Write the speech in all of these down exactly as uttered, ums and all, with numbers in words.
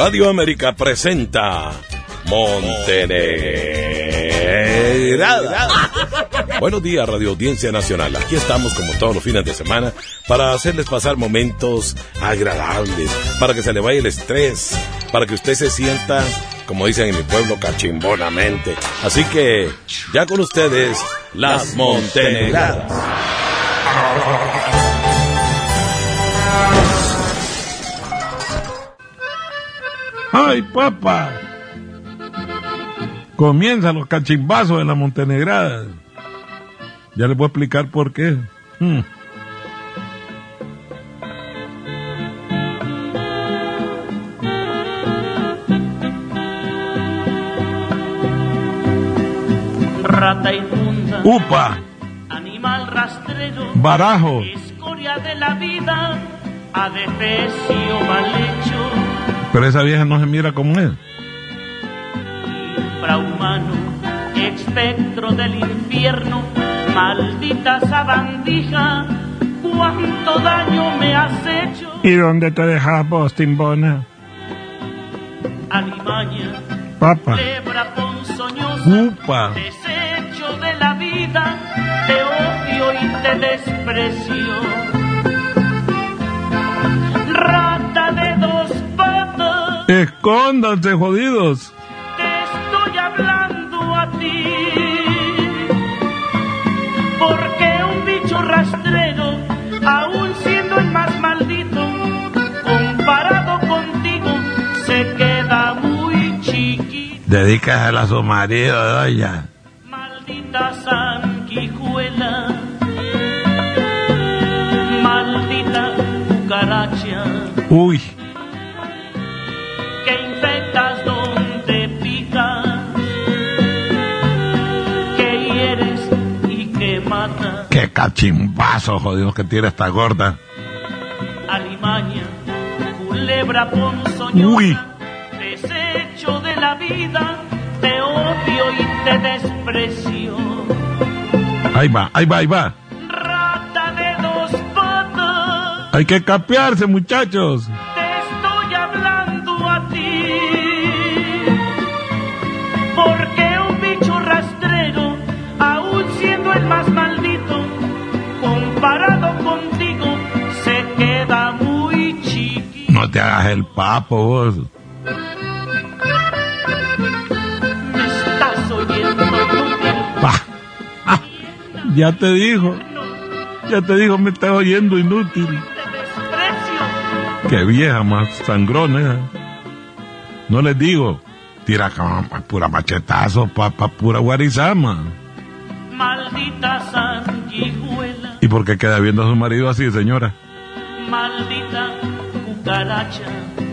Radio América presenta Montenegrada. Buenos días, Radio Audiencia Nacional. Aquí estamos como todos los fines de semana para hacerles pasar momentos agradables, para que se le vaya el estrés, para que usted se sienta, como dicen en mi pueblo, cachimbonamente. Así que, ya con ustedes, las Montenegradas. ¡Ay, papá! Comienzan los cachimbazos de la Montenegrada. Ya les voy a explicar por qué. Hmm. Rata inmunda, ¡upa! Animal rastrero, ¡barajo! Escoria de la vida, adefesio mal hecho. Pero esa vieja no se mira como es. Infrahumano, espectro del infierno, maldita sabandija, cuánto daño me has hecho. ¿Y dónde te dejas vos, timbona? Alimaña, Papa. lebra ponzoñosa, ¡upa! desecho de la vida, te odio y te desprecio. Rata de dos patas, ¡escóndanse, jodidos! te estoy hablando a ti, porque un bicho rastrero, aún siendo el más maldito, comparado contigo, se queda muy chiquito. Dedícasela a su marido, doña. Maldita sanguijuela, maldita cucaracha, Uy, que infectas donde picas, que hieres y que matas. qué cachimbazo, jodidos, que tiene esta gorda. Alimaña, culebra ponzoñosa, Uy. desecho de la vida, te odio y te desprecio. Ahí va, ahí va, ahí va. Rata de dos patas, Hay que capearse, muchachos. te estoy hablando a ti, porque un bicho rastrero, aún siendo el más maldito, comparado contigo, se queda muy chiquito. No te hagas el papo, vos. Me estás oyendo, inútil. Pa. Ah, ya te dijo, ya te dijo, me estás oyendo, inútil. Te desprecio. Qué vieja más sangrona. No les digo, tira como pura machetazo, papá, pura guarizama. Maldita sanguijuela, ¿Y por qué queda viendo a su marido así, señora? maldita cucaracha,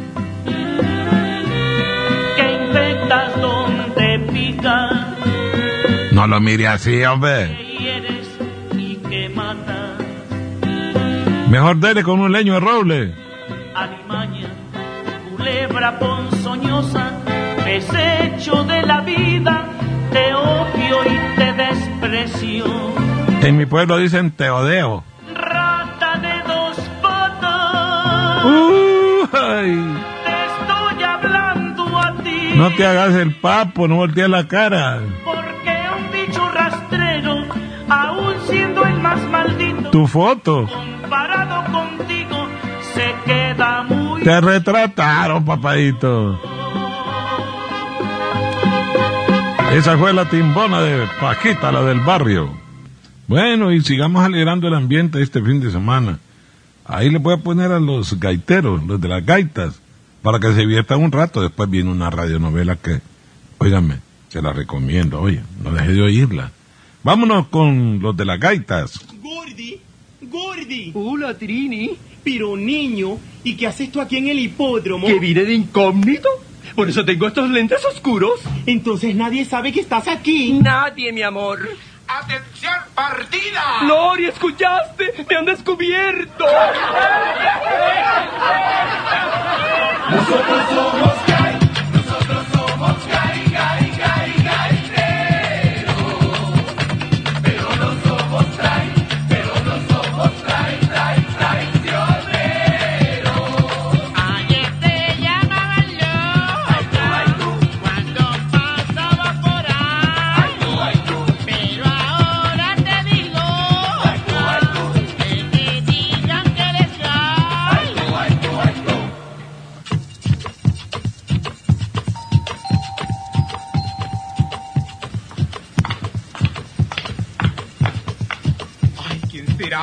que infectas donde picas, No lo mire así, que hombre. hieres y que matas. Mejor dele con un leño de roble. Alimaña, culebra ponzoñosa, desecho de la vida, te odio y te desprecio. En mi pueblo dicen teodeo. Rata de dos patas, Uh, ay. te estoy hablando a ti, No te hagas el papo, no voltees la cara. porque un bicho rastrero, aún siendo el más maldito, Tu foto. comparado contigo, se queda muy... Te retrataron, papadito. Esa fue la timbona de Paquita, la del barrio. Bueno, y sigamos alegrando el ambiente este fin de semana. Ahí le voy a poner a los gaiteros, los de las gaitas, para que se diviertan un rato. Después viene una radionovela que, óigame, se la recomiendo, oye, no deje de oírla. Vámonos con los de las gaitas. Gordi, Gordi. Hola, Trini. Pero niño, ¿y qué haces tú aquí en el hipódromo? ¿Que vine de incógnito? Por eso tengo estos lentes oscuros. Entonces nadie sabe que estás aquí. Nadie, mi amor. ¡Atención, partida! Gloria, ¿escuchaste? ¡Me han descubierto! Nosotros somos gay, nosotros somos gay, gay, gay, gaiteros. Pero no somos trai, pero no somos trai, trai, traicioneros. Ayer te llamaban ¿quién será?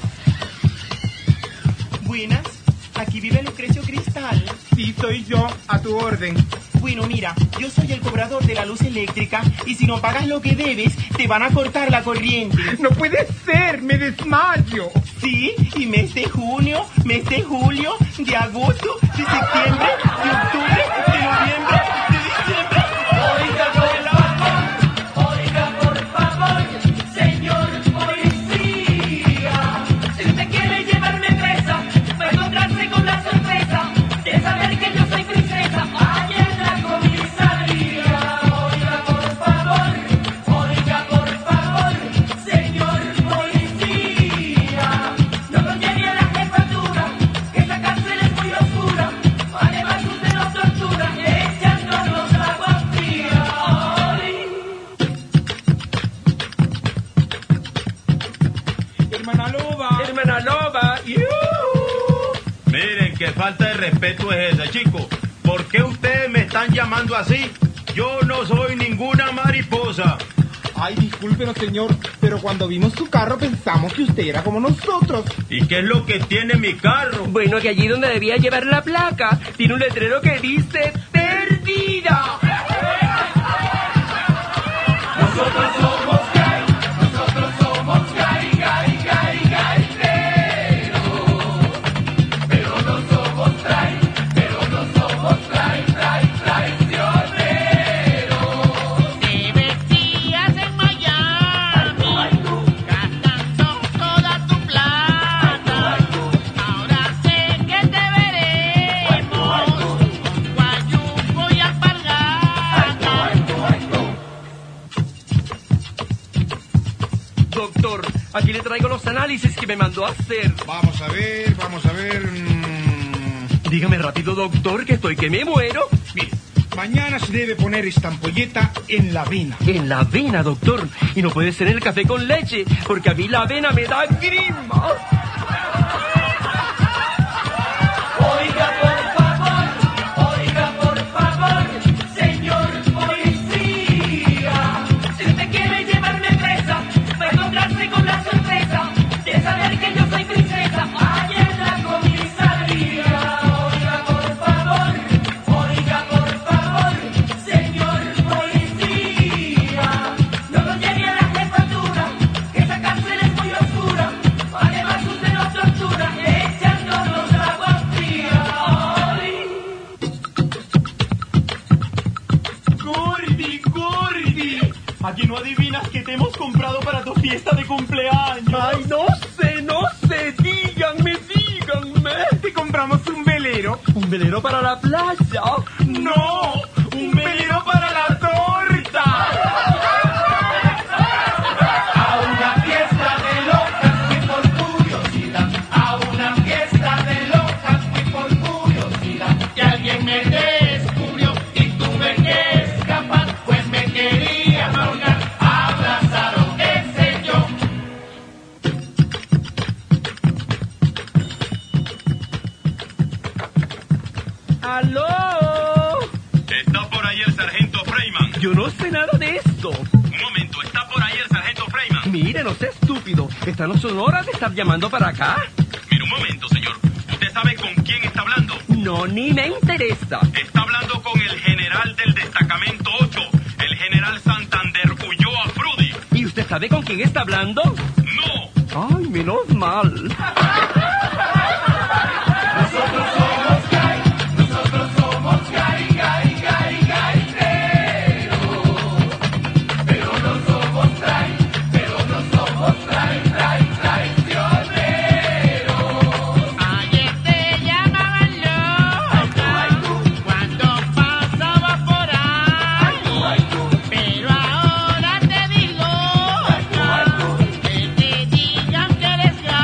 Buenas, aquí vive Lucrecio Cristal. Sí, soy yo, a tu orden. Bueno, mira, yo soy el cobrador de la luz eléctrica y si no pagas lo que debes, te van a cortar la corriente. ¡No puede ser! ¡Me desmayo! Sí, y mes de junio, mes de julio, de agosto, de septiembre, de octubre, de noviembre, de diciembre. Oiga, por favor, oiga, por favor, señor policía. Si usted quiere llevarme presa, va a encontrarse con la sorpresa de saber que yo soy princesa. Allá en la comisaría. Oiga, por favor, oiga, por favor, señor policía. No lo lleve a la jefatura, que esa cárcel es muy oscura. Además usted nos tortura, echándonos agua fría. Ay. Hermana Loba. Hermana Loba. Miren, qué falta de respeto es esa, chicos. ¿Por qué ustedes me están llamando así? Yo no soy ninguna mariposa. Ay, discúlpenos, señor, pero cuando vimos su carro pensamos que usted era como nosotros. ¿Y qué es lo que tiene mi carro? Bueno, que allí donde debía llevar la placa, tiene un letrero que dice perdida. Nosotros somos gay, nosotros somos gay, gay, gay, gaiteros. Pero no somos trai, pero no somos trai, trai, traicioneros. Te vestías en Miami, gastando toda tu plata. Ahora sé que te veremos con guayuco y alpargata. Doctor, aquí le traigo los análisis que me mandó a hacer. Vamos a ver, vamos a ver. mm, Dígame rápido, doctor, que estoy que me muero. Mire, mañana se debe poner esta ampolleta en la vena. En la avena, doctor. Y no puede ser en el café con leche, porque a mí la avena me da grima. Oiga, por favor, oiga, por favor, señor policía. Si usted quiere llevarme presa, va a encontrarse con la sorpresa de saber que yo soy princesa. Allá en la comisaría. Oiga, por favor, oiga, por favor, señor policía. No lo lleve a la jefatura, que esa cárcel es muy oscura. Además usted nos tortura, echándonos agua fría. Ay. Gordi, Gordi, aquí no adivinas que te hemos comprado para tu fiesta de cumpleaños. Ay, no sé, no sé. Díganme, díganme. Te compramos un velero. ¿Un velero para la playa? No, un velero para la torta. A una fiesta de locas fui por curiosidad. A una fiesta de locas fui por curiosidad. Y alguien me descubrió y tuve que escapar, pues me quería ahogar, abrazado, qué sé yo. ¡Aló! Está por ahí el sargento Freeman. Yo no sé nada de esto. Un momento, está por ahí el sargento Freeman. Mire, no sea estúpido. ¿Esta no son horas de estar llamando para acá? Mire, un momento, señor. ¿Usted sabe con quién está hablando? No, ni me interesa. Está hablando con el general del destacamento ocho, el general Santander Ulloa Frudy. ¿Y usted sabe con quién está hablando? No. Ay, menos mal. Nosotros somos gay, nosotros somos gay, gay, gay, gaiteros. Pero no somos trai, pero no somos trai, trai, traicioneros. Ayer te llamaban loca cuando pasabas por ahí, pero ahora te digo que te digan que eres gay.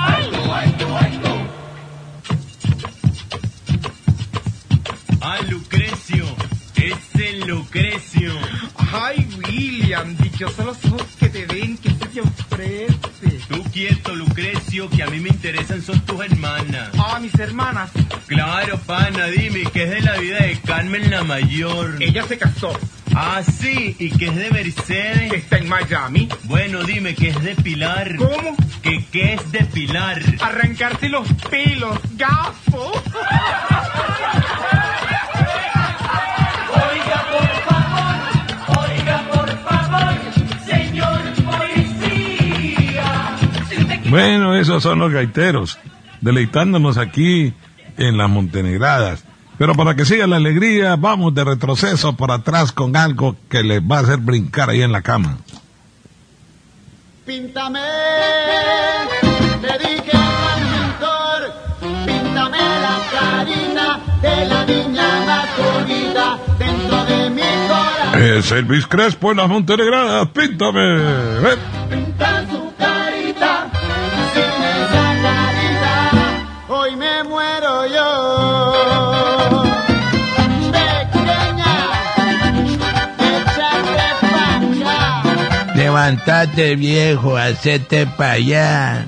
Ah, Lucrecio. Es el Lucrecio. Ay, William, dichosos los ojos que te ven, que se te ofrece. Tú quieto, Lucrecio, que a mí me interesan son tus hermanas. Ah, mis hermanas. Claro, pana, dime, ¿qué es de la vida de Carmen la mayor? Ella se casó. Ah, sí, ¿y qué es de Mercedes? Está en Miami. Bueno, dime, ¿qué es de Pilar? ¿Cómo? Que depilar. Arrancarte los pelos, gafo. Oiga, por favor, oiga, por favor, señor policía. Si usted quiere- Bueno, esos son los gaiteros, deleitándonos aquí en las Montenegradas. Pero para que siga la alegría, vamos de retroceso para atrás con algo que les va a hacer brincar ahí en la cama. Píntame, le dije al pintor, píntame la carita de la niña más bonita dentro de mi corazón. Es Elvis Crespo en las Montenegradas, píntame. Ven. Pinta su carita, sin esa carita, hoy me muero yo. Pequeña, échate pa' acá. Levantate, viejo, hacete pa' allá.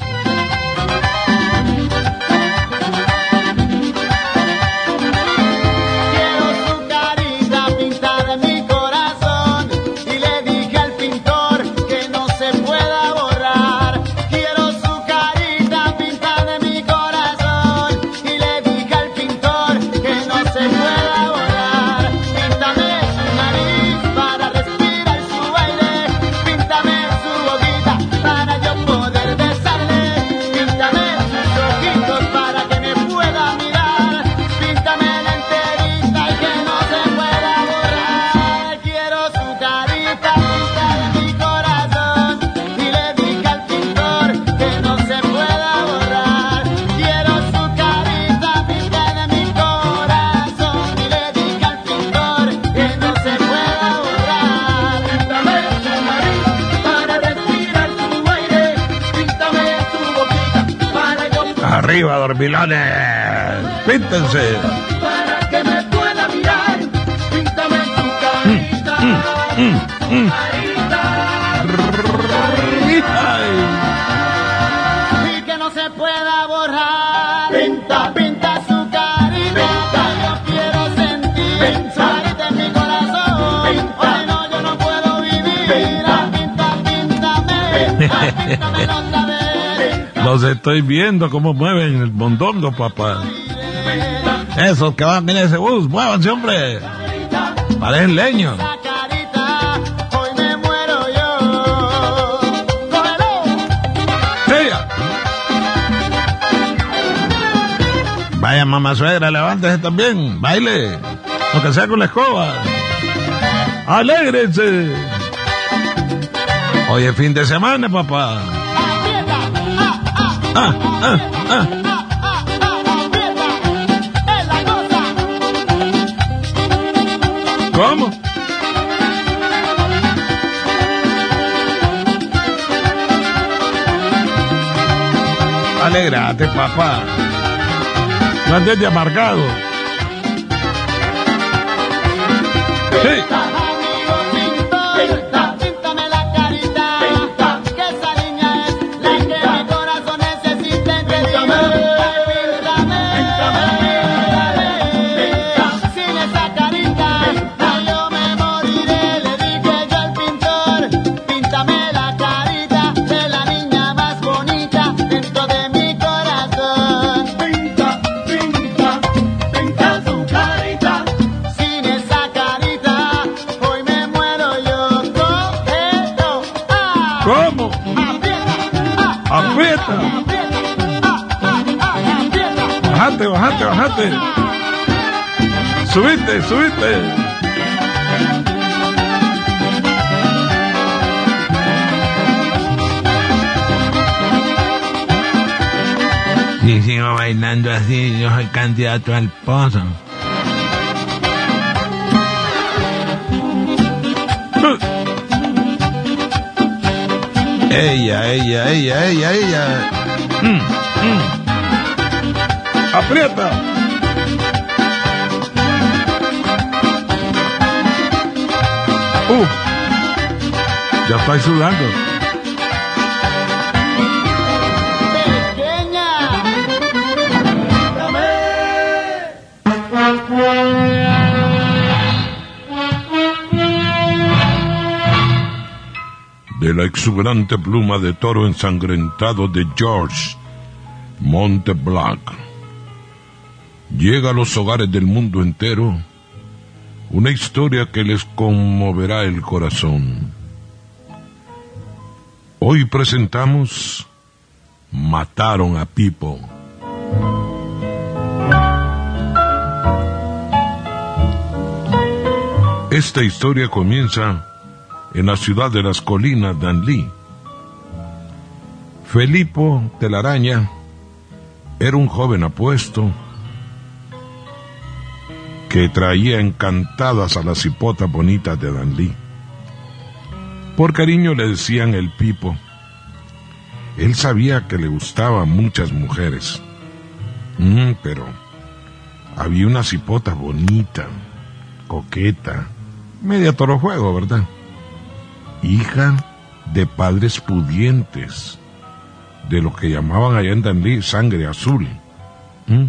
Quiero su carita pintada en mi corazón y le dije al pintor que no se pueda borrar. Quiero su carita pintada en mi corazón y le dije al pintor que no se pueda borrar. Píntame su nariz para respirar su aire, píntame su boquita para yo poder besarle, píntame sus ojitos para que me pueda mirar, píntame la enterita y que no se pueda borrar. Quiero su carita pintada en mi corazón y le dije al pintor que no se pueda borrar. Quiero su carita pintada en mi corazón y le dije al pintor que no se pueda borrar. Píntame su nariz para respirar su aire, píntame su boquita para yo Arriba, dormilones. Píntense. para que me pueda mirar, píntame su carita, Ay. y que no se pueda borrar. Pinta, pinta su carita, yo quiero sentir su carita en mi corazón. Hoy no, yo no puedo vivir. Pinta, pinta, píntame, píntame otra vez. Los estoy viendo cómo mueven el mondongo, papá. Esos que van en ese bus, muévanse, hombre. Parecen leños. Esa carita, hoy me muero yo. ¡Cógelo! ¡Ella! Vaya, mamá suegra, levántese también. Baile. Lo que sea con la escoba. ¡Alégrense! Hoy es fin de semana, papá. ¡Aprieta! ¡Ah, ah! Ah, ah, ah. ¿Cómo? Alégrate, papá. No andes de amargado. Sí. Píntame la carita, que esa niña es la que mi corazón necesita. Píntame, píntame, sin esa carita, yo me moriré. Le dije yo al pintor, píntame la carita de la niña más bonita dentro de mi corazón. Pinta, pinta, pinta su carita, sin esa carita, hoy me muero yo. Cógelo, ah, ¿Cómo? aprieta, ah, Aprieta. aprieta, ah, ah, ah, aprieta. Bajate, bajate, bajate. Subite, subite. Si sigo bailando así, yo soy candidato al pozo. Ella, ella, ella, ella, ella. Mm, mm. Aprieta. Uh. Ya estoy sudando. Pequeña. De la exuberante pluma de toro ensangrentado de George, Monte Black. Llega a los hogares del mundo entero una historia que les conmoverá el corazón. Hoy presentamos Mataron a Pipo. Esta historia comienza en la ciudad de las colinas Danlí. Felipo Telaraña era un joven apuesto que traía encantadas a las cipotas bonitas de Danlí. Por cariño le decían el Pipo. Él sabía que le gustaban muchas mujeres, mm, pero había una cipota bonita, coqueta, media torojuego, ¿verdad? Hija de padres pudientes, de lo que llamaban allá en Danlí sangre azul. ¿Mm?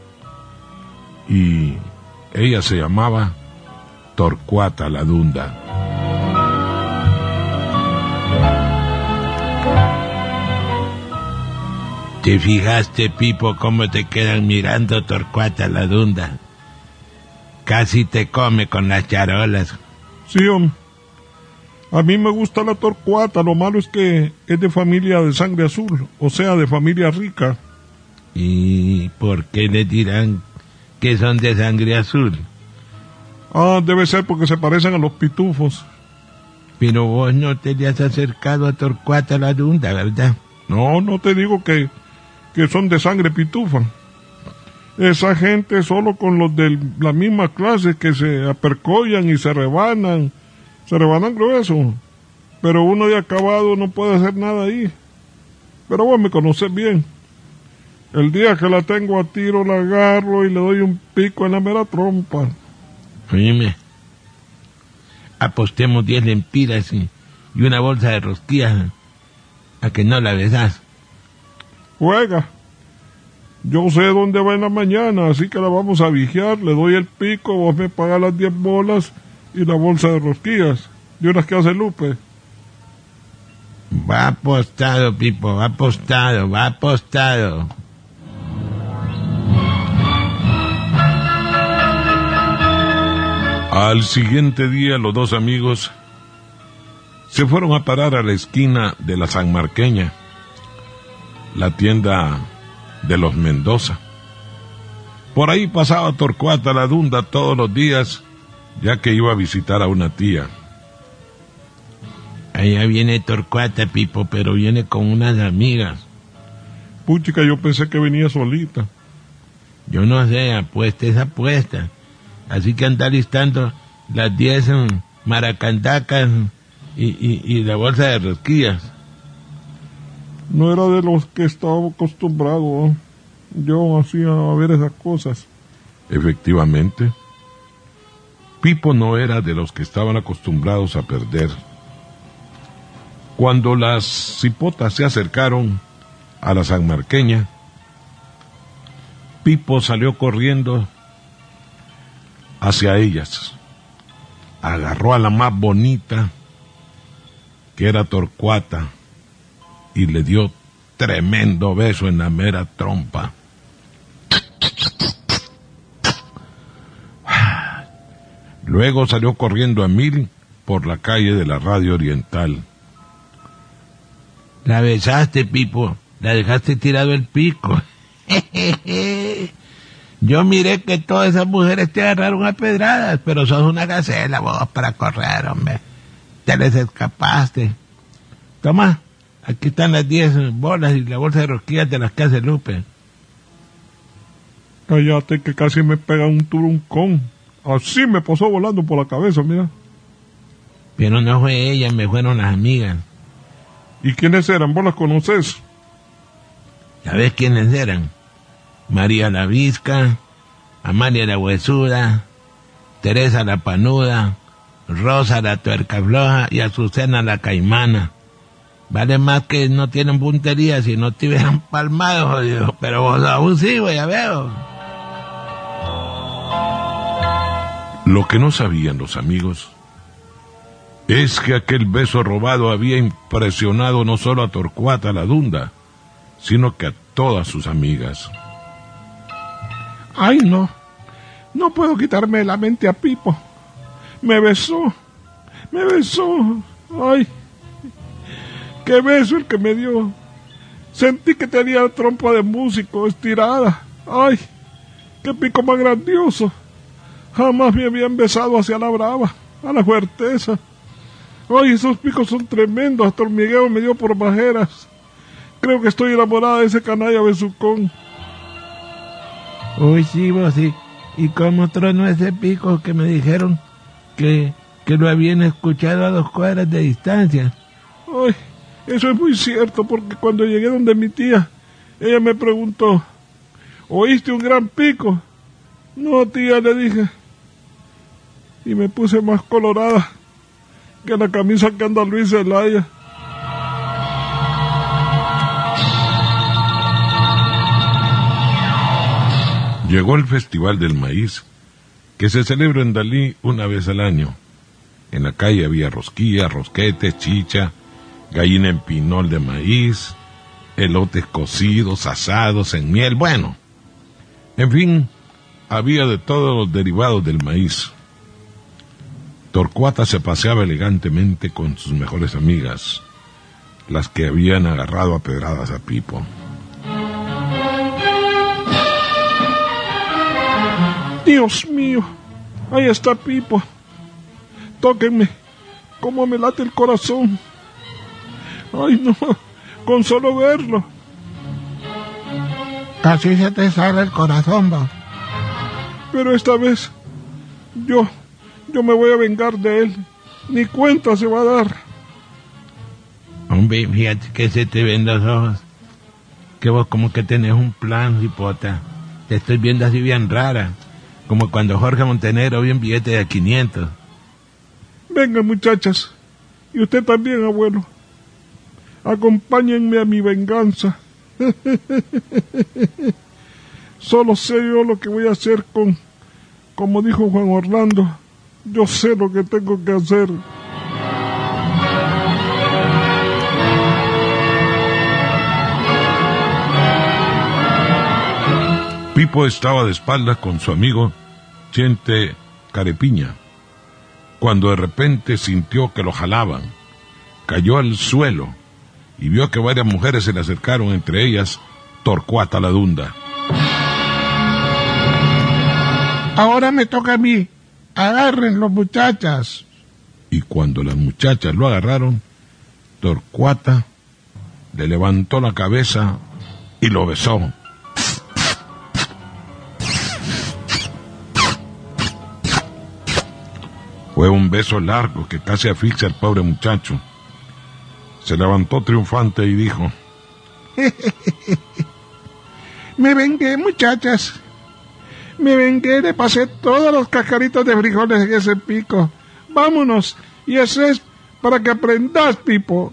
Y ella se llamaba Torcuata Ladunda. ¿Te fijaste, Pipo, cómo te quedan mirando Torcuata Ladunda? Casi te come con las charolas. Sí, hombre. A mí me gusta la Torcuata, lo malo es que es de familia de sangre azul, o sea, de familia rica. ¿Y por qué le dirán que son de sangre azul? Ah, debe ser porque se parecen a los pitufos. Pero vos no te le has acercado a Torcuata Ladunda, ¿verdad? No, no te digo que, que son de sangre pitufa. Esa gente solo con los de la misma clase que se apercollan y se rebanan, se rebanan grueso. Pero uno de acabado no puede hacer nada ahí. Pero vos me conoces bien. El día que la tengo a tiro la agarro y le doy un pico en la mera trompa. Oíme, apostemos diez lempiras y, y una bolsa de rosquillas a que no la besás. Juega. Yo sé dónde va en la mañana, así que la vamos a vigiar. Le doy el pico, vos me pagas las diez bolas y la bolsa de rosquillas. De unas que hace Lupe. Va apostado, Pipo, va apostado, va apostado. Al siguiente día los dos amigos se fueron a parar a la esquina de la Sanmarqueña, la tienda de los Mendoza. Por ahí pasaba Torcuata Ladunda todos los días, ya que iba a visitar a una tía. Allá viene Torcuata, Pipo, pero viene con unas amigas. Puchica, yo pensé que venía solita. Yo no sé, apuesta es apuesta. Así que anda listando las diez um, maracandacas y, y, y la bolsa de rosquillas. No era de los que estaba acostumbrado, ¿eh? Yo hacía a ver esas cosas. Efectivamente, Pipo no era de los que estaban acostumbrados a perder. Cuando las cipotas se acercaron a la sanmarqueña, Pipo salió corriendo hacia ellas. Agarró a la más bonita, que era Torcuata, y le dio tremendo beso en la mera trompa. Luego salió corriendo a mil por la calle de la Radio Oriental. La besaste, Pipo, la dejaste tirado el pico. Yo miré que todas esas mujeres te agarraron a pedradas, pero sos una gacela vos para correr, hombre. Te les escapaste. Toma, aquí están las diez bolas y la bolsa de rosquillas de las que hace Lupe. Cállate que casi me pega un turuncón. Así me pasó volando por la cabeza, mira. Pero no fue ella, me fueron las amigas. ¿Y quiénes eran? ¿Vos las conocés? ¿Sabés quiénes eran? María la Visca, Amalia la Huesuda, Teresa la Panuda, Rosa la Tuerca Floja y Azucena la Caimana. Vale más que no tienen puntería si no te hubieran palmado, jodido. Pero vos aún sí, ya veo. Lo que no sabían los amigos es que aquel beso robado había impresionado no solo a Torcuata Ladunda, sino que a todas sus amigas. Ay, no, no puedo quitarme de la mente a Pipo. Me besó, me besó, ay, qué beso el que me dio. Sentí que tenía trompa de músico estirada. Ay, qué pico más grandioso. Jamás me habían besado hacia la brava, a la fuerteza. Ay, esos picos son tremendos, hasta hormigueo me dio por bajeras. Creo que estoy enamorada de ese canalla besucón. Uy, sí, vos sí. ¿Y cómo tronó ese pico que me dijeron que, que lo habían escuchado a dos cuadras de distancia? Ay, eso es muy cierto, porque cuando llegué donde mi tía, ella me preguntó, ¿oíste un gran pico? No, tía, le dije. Y me puse más colorada que la camisa que anda Luis Zelaya. Llegó el Festival del Maíz, que se celebra en Dalí una vez al año. En la calle había rosquilla, rosquetes, chicha, gallina en pinol de maíz, elotes cocidos, asados en miel, bueno. En fin, había de todos los derivados del maíz. Torcuata se paseaba elegantemente con sus mejores amigas, las que habían agarrado a pedradas a Pipo. Dios mío, ahí está Pipo. Tóquenme, cómo me late el corazón. Ay, no, con solo verlo. Casi se te sale el corazón, va. Pero esta vez, yo, yo me voy a vengar de él. Ni cuenta se va a dar. Hombre, fíjate que se te ven los ojos. Que vos como que tenés un plan, hipota. Te estoy viendo así bien rara. Como cuando Jorge Montenegro vio un billete de quinientos. Venga, muchachas. Y usted también, abuelo. Acompáñenme a mi venganza. Solo sé yo lo que voy a hacer con... Como dijo Juan Orlando, yo sé lo que tengo que hacer. Pipo estaba de espaldas con su amigo Chente Carepiña, cuando de repente sintió que lo jalaban. Cayó al suelo y vio que varias mujeres se le acercaron, entre ellas Torcuata la Dunda. Ahora me toca a mí. Agárrenlo, muchachas. Y cuando las muchachas lo agarraron, Torcuata le levantó la cabeza y lo besó. Fue un beso largo que casi asfixia al pobre muchacho. Se levantó triunfante y dijo: Me vengué, muchachas. Me vengué, le pasé todas las cascaritas de frijoles en ese pico. Vámonos, y eso es para que aprendas, Pipo.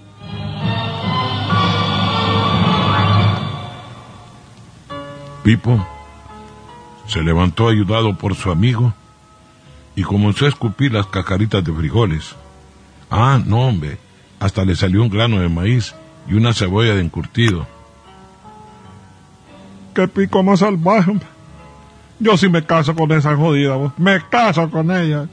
Pipo se levantó ayudado por su amigo y comenzó a escupir las cascaritas de frijoles. Ah, no, hombre, hasta le salió un grano de maíz y una cebolla de encurtido. ¡Qué pico más salvaje! Yo sí me caso con esa jodida, vos. Me caso con ella.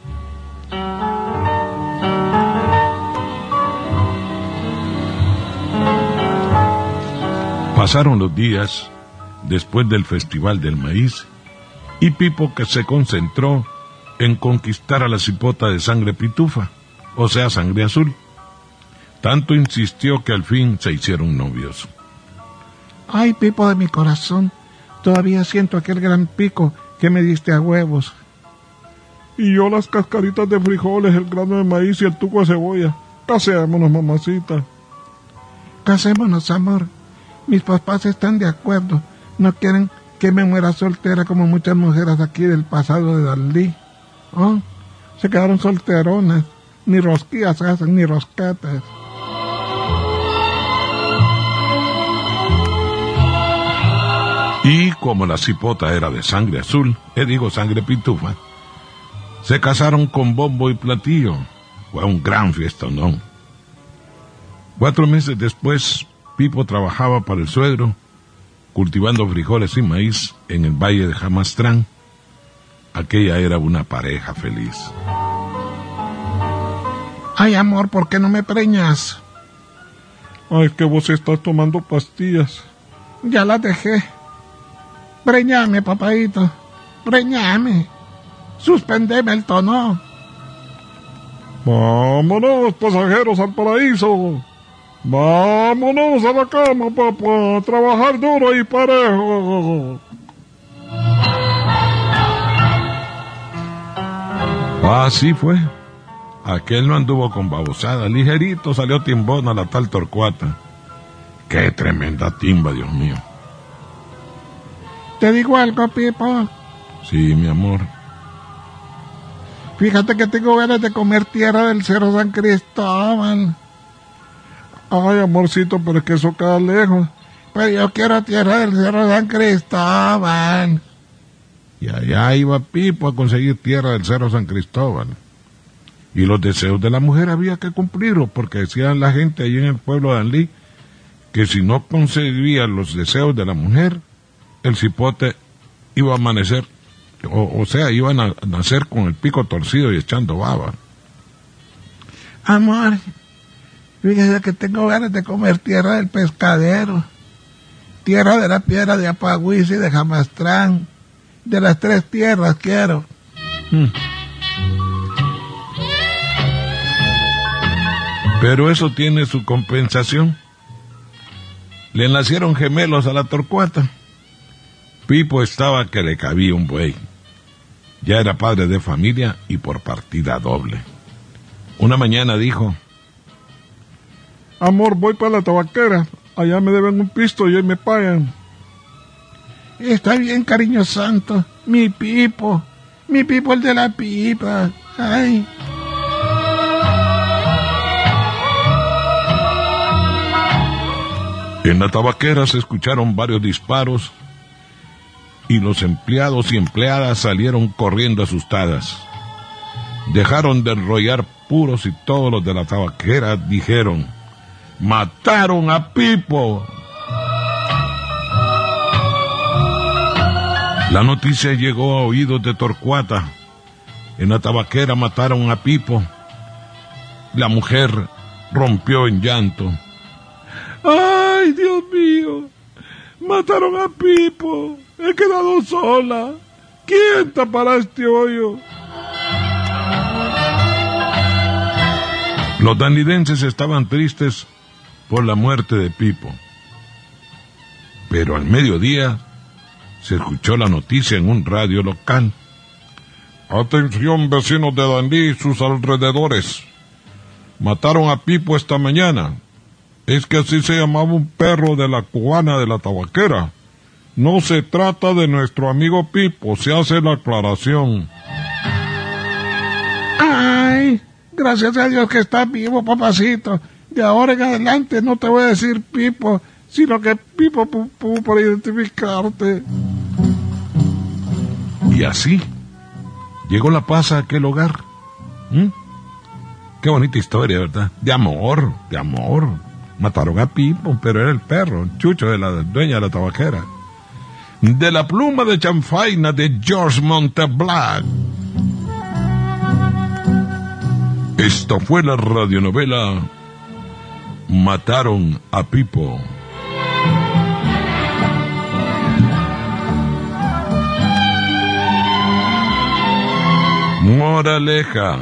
Pasaron los días después del Festival del Maíz y Pipo que se concentró en conquistar a la cipota de sangre pitufa, o sea, sangre azul. Tanto insistió que al fin se hicieron novios. Ay, Pipo de mi corazón, todavía siento aquel gran pico que me diste a huevos. Y yo las cascaritas de frijoles, el grano de maíz y el tuco de cebolla. Casémonos, mamacita. Casémonos, amor. Mis papás están de acuerdo. No quieren que me muera soltera como muchas mujeres aquí del pasado de Dalí. Oh, se quedaron solteronas. Ni rosquillas hacen, ni rosquetes. Y como la cipota era de sangre azul, eh, digo sangre pitufa, se casaron con bombo y platillo. Fue un gran fiestón, ¿no? Cuatro meses después, Pipo trabajaba para el suegro cultivando frijoles y maíz en el valle de Jamastrán. Aquella era una pareja feliz. Ay, amor, ¿por qué no me preñas? Ay, es que vos estás tomando pastillas. Ya las dejé. Preñame, papadito. Preñame. Suspendeme el tono. Vámonos, pasajeros, al paraíso. Vámonos a la cama, papá. A trabajar duro y parejo. Así fue. Aquel no anduvo con babosada. Ligerito salió timbón a la tal Torcuata. Qué tremenda timba, Dios mío. ¿Te digo algo, Pipo? Sí, mi amor. Fíjate que tengo ganas de comer tierra del Cerro San Cristóbal. Ay, amorcito, pero es que eso queda lejos. Pero yo quiero tierra del Cerro San Cristóbal. Y allá iba Pipo a conseguir tierra del Cerro San Cristóbal. Y los deseos de la mujer había que cumplirlos, porque decían la gente allí en el pueblo de Anlí que si no concedía los deseos de la mujer, el cipote iba a amanecer, o, o sea, iban a nacer con el pico torcido y echando baba. Amor, fíjese que tengo ganas de comer tierra del pescadero, tierra de la piedra de Apagüiz y de Jamastrán, de las tres tierras quiero. Hmm. Pero eso tiene su compensación. Le nacieron gemelos a la Torcuata. Pipo estaba que le cabía un buey. Ya era padre de familia y por partida doble. Una mañana dijo: amor, voy para la tabaquera. Allá me deben un pisto y hoy me pagan. Está bien, cariño santo. Mi Pipo. Mi Pipo, el de la pipa. Ay. En la tabaquera se escucharon varios disparos y los empleados y empleadas salieron corriendo asustadas. Dejaron de enrollar puros y todos los de la tabaquera dijeron: ¡mataron a Pipo! La noticia llegó a oídos de Torcuata. En la tabaquera mataron a Pipo. La mujer rompió en llanto. ¡Ay, Dios mío! ¡Mataron a Pipo! ¡He quedado sola! ¿Quién tapará este hoyo? Los danidenses estaban tristes por la muerte de Pipo. Pero al mediodía se escuchó la noticia en un radio local. Atención, vecinos de Danlí y sus alrededores. Mataron a Pipo esta mañana. Es que así se llamaba un perro de la cubana de la tabaquera. No se trata de nuestro amigo Pipo, se hace la aclaración. Ay, gracias a Dios que estás vivo, papacito. De ahora en adelante no te voy a decir Pipo, sino que Pipo Pupú para identificarte. Y así llegó la paz a aquel hogar. ¿Mm? Qué bonita historia, ¿verdad? De amor, de amor. Mataron a Pipo, pero era el perro, Chucho, de la dueña de la tabaquera. De la pluma de chanfaina de George Monteblanc. Esta fue la radionovela Mataron a Pipo. Moraleja.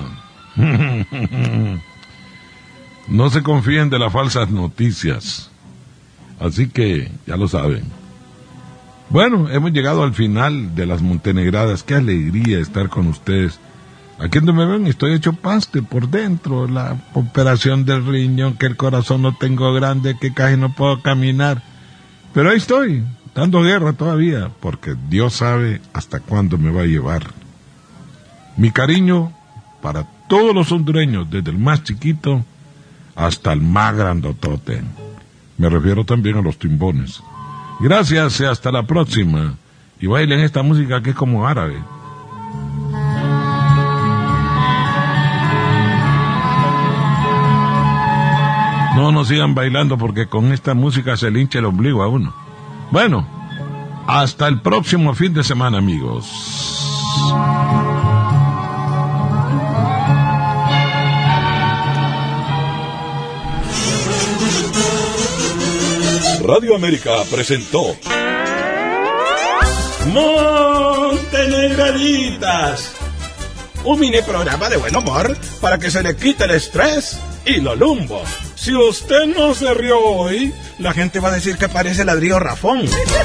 No se confíen de las falsas noticias. Así que ya lo saben. Bueno, hemos llegado al final de las montenegradas. Qué alegría estar con ustedes. Aquí donde me ven estoy hecho paste por dentro. La operación del riñón, que el corazón no tengo grande, que casi no puedo caminar. Pero ahí estoy, dando guerra todavía, porque Dios sabe hasta cuándo me va a llevar. Mi cariño para todos los hondureños, desde el más chiquito hasta el más grandotote. Me refiero también a los timbones. Gracias y hasta la próxima. Y bailen esta música que es como árabe. No, no sigan bailando porque con esta música se le hincha el ombligo a uno. Bueno, Hasta el próximo fin de semana, amigos. Radio América presentó Montenegraditas, un mini programa de buen humor para que se le quite el estrés y lo lumbo. Si usted no se rió hoy, la gente va a decir que parece ladrillo Rafón.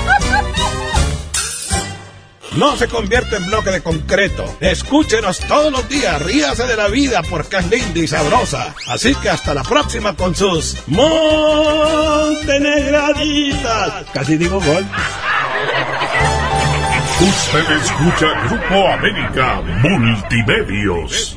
No se convierte en bloque de concreto. Escúchenos todos los días, ríase de la vida porque es linda y sabrosa. Así que hasta la próxima con sus Montenegraditas. Casi digo gol. Usted escucha Grupo América Multimedios.